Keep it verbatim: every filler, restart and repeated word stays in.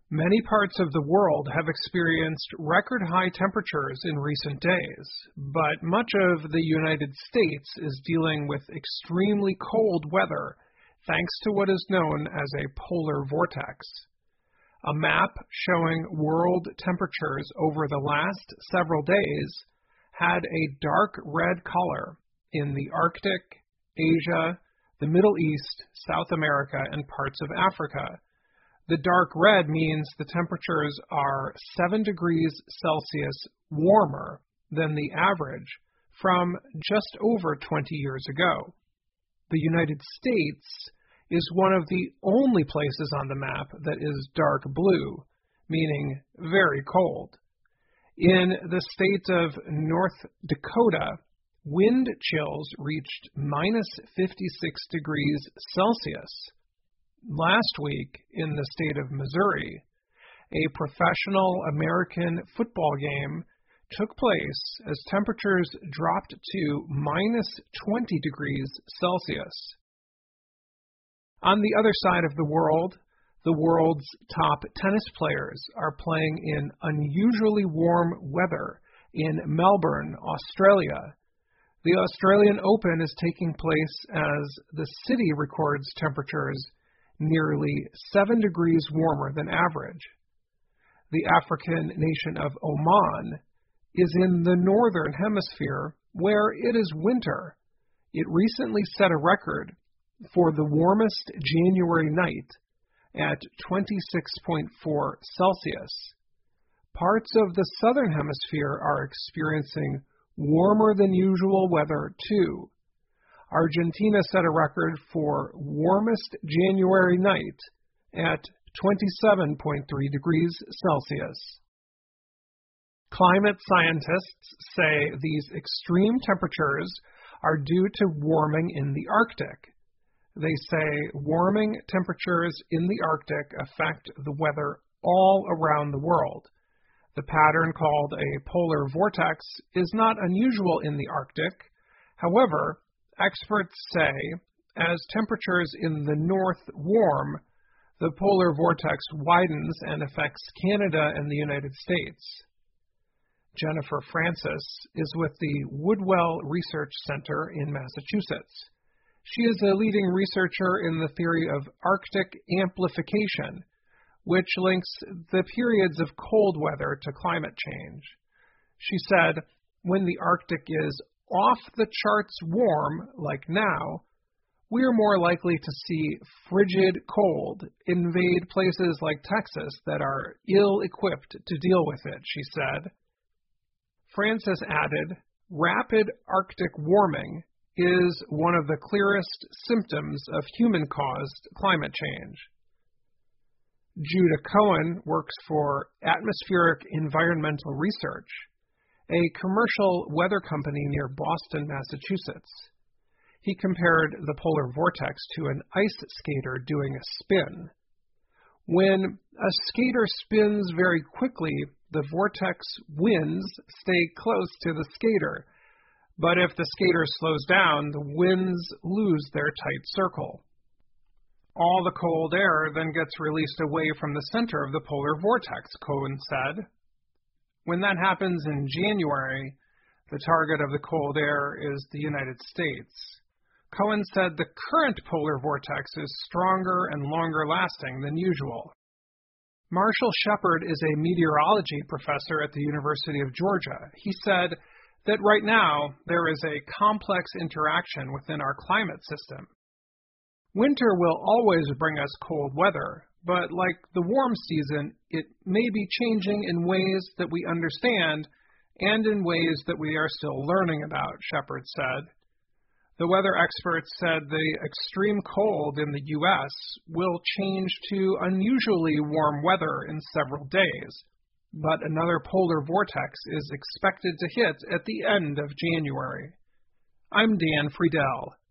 Many parts of the world have experienced record high temperatures in recent days, but much of the United States is dealing with extremely cold weather thanks to what is known as a polar vortex. A map showing world temperatures over the last several days had a dark red color in the Arctic, Asia, the Middle East, South America, and parts of Africa. The dark red means the temperatures are seven degrees Celsius warmer than the average from just over twenty years ago. The United States is one of the only places on the map that is dark blue, meaning very cold. In the state of North Dakota, wind chills reached minus fifty-six degrees Celsius. Last week, in the state of Missouri, a professional American football game took place as temperatures dropped to minus twenty degrees Celsius. On the other side of the world, the world's top tennis players are playing in unusually warm weather in Melbourne, Australia. The Australian Open is taking place as the city records temperatures nearly seven degrees warmer than average. The African nation of Oman is in the northern hemisphere where it is winter. It recently set a record for the warmest January night at twenty-six point four Celsius. Parts of the southern hemisphere are experiencing warmer than usual weather too. Argentina set a record for warmest January night at twenty-seven point three degrees Celsius. Climate scientists say these extreme temperatures are due to warming in the Arctic. They say warming temperatures in the Arctic affect the weather all around the world. The pattern, called a polar vortex, is not unusual in the Arctic. However, experts say as temperatures in the north warm, the polar vortex widens and affects Canada and the United States. Jennifer Francis is with the Woodwell Research Center in Massachusetts. She is a leading researcher in the theory of Arctic amplification, which links the periods of cold weather to climate change. She said, when the Arctic is off the charts warm, like now, we are more likely to see frigid cold invade places like Texas that are ill-equipped to deal with it, she said. Francis added, rapid Arctic warming is one of the clearest symptoms of human-caused climate change. Judah Cohen works for Atmospheric Environmental Research, a commercial weather company near Boston, Massachusetts. He compared the polar vortex to an ice skater doing a spin. When a skater spins very quickly, the vortex winds stay close to the skater, but if the skater slows down, the winds lose their tight circle. All the cold air then gets released away from the center of the polar vortex, Cohen said. When that happens in January, the target of the cold air is the United States. Cohen said the current polar vortex is stronger and longer lasting than usual. Marshall Shepard is a meteorology professor at the University of Georgia. He said that right now there is a complex interaction within our climate system. Winter will always bring us cold weather, but like the warm season, it may be changing in ways that we understand and in ways that we are still learning about, Shepard said. The weather experts said the extreme cold in the U S will change to unusually warm weather in several days, but another polar vortex is expected to hit at the end of January. I'm Dan Friedel.